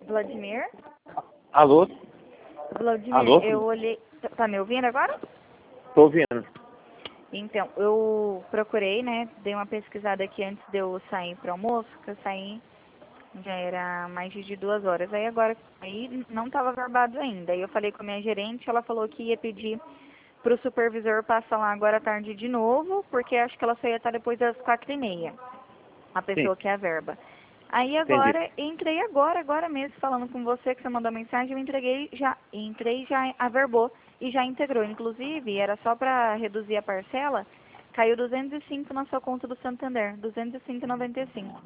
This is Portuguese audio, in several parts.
Vladimir? Alô? Vladimir, Alô? eu olhei... Tá me ouvindo agora? Tô ouvindo. Então, eu procurei, né? Dei uma pesquisada aqui antes de eu sair para almoço, que eu saí já era mais de 2 horas. Aí agora, aí não estava verbado ainda. Aí eu falei com a minha gerente, ela falou que ia pedir pro supervisor passar lá agora à tarde de novo, porque acho que ela só ia estar depois das 4h30, a Sim, pessoa que é a verba. Aí entendi. agora, entrei agora mesmo, falando com você, que você mandou mensagem, eu entrei já averbou e já integrou. Inclusive, era só para reduzir a parcela, caiu 205 na sua conta do Santander, 205,95.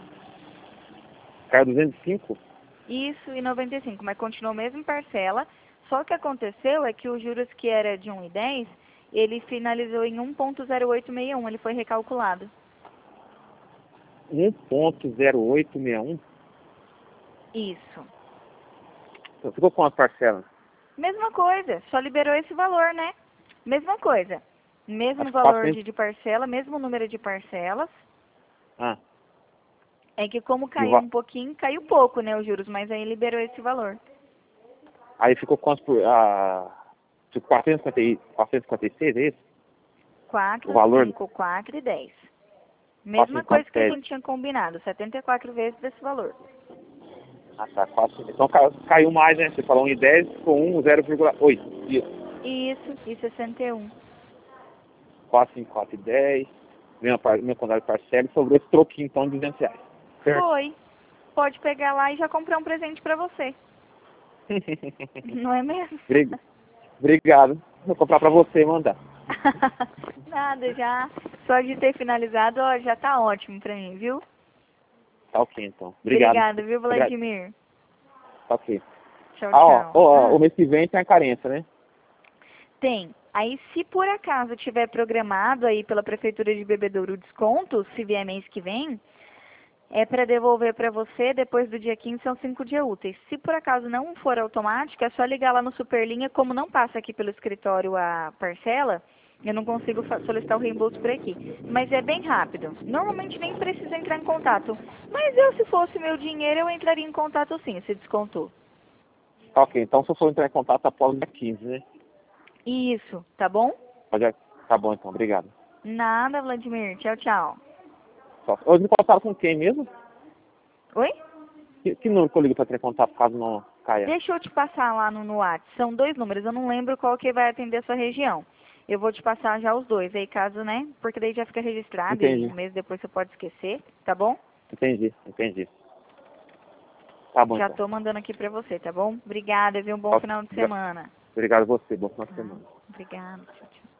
Caiu 205? Isso e 95, mas continuou a mesma parcela, só que aconteceu é que os juros que era de 1,10, ele finalizou em 1,0861, ele foi recalculado. 1,0861? Isso. Então ficou com as parcelas? Mesma coisa, só liberou esse valor, né? Mesma coisa. Mesmo Acho que valor 400... de parcela, mesmo número de parcelas. Ah, É que como e o caiu um pouquinho, caiu pouco, né, os juros, mas aí liberou esse valor. Aí ficou quantos por... de 456, é isso? 4, O valor? 5, 4 e 10. Mesma 450 coisa que a pés. gente tinha combinado, 74 vezes desse valor. Ah, tá. 4... Então caiu mais, né? Você falou 1,10, ficou 0,8. Isso. Isso, e 61. 454 e 10. Minha quantidade de parcela e sobrou esse troquinho, então, de R$ 200. Certo? Foi. Pode pegar lá e já comprar um presente pra você. Não é mesmo? Obrigado. Vou comprar pra você e mandar. Nada, já. Só de ter finalizado, ó, já tá ótimo pra mim, viu? Tá ok, então. Obrigado. Obrigada, viu, Vladimir? Tá ok. Tchau, Ah, tchau. o mês que vem tem a carência, né? Tem. Aí, se por acaso tiver programado aí pela Prefeitura de Bebedouro o desconto, se vier mês que vem, é para devolver para você depois do dia 15, são 5 dias úteis. Se por acaso não for automático, é só ligar lá no Superlinha, como não passa aqui pelo escritório a parcela, eu não consigo solicitar o reembolso por aqui. Mas é bem rápido. Normalmente nem precisa entrar em contato. Mas eu, se fosse meu dinheiro, eu entraria em contato sim, se descontou. Tá ok. Então, se eu for entrar em contato após o dia 15, né? Isso, tá bom? Pode... Tá bom, então. Obrigado. Nada, Vladimir. Tchau, tchau. Hoje me contaram com quem mesmo? Oi? Que número que eu ligo pra ter contato caso não caia? Deixa eu te passar lá no WhatsApp. São 2 números, eu não lembro qual que vai atender a sua região. Eu vou te passar já os dois, aí caso, né? Porque daí já fica registrado e Entendi. um mês depois você pode esquecer, tá bom? Entendi. Tá bom, Já então. tô mandando aqui pra você, tá bom? Obrigada, viu? Um bom Tá- final de semana. Obrigado a você. Bom final de Ah, semana. obrigada, tchau, tchau.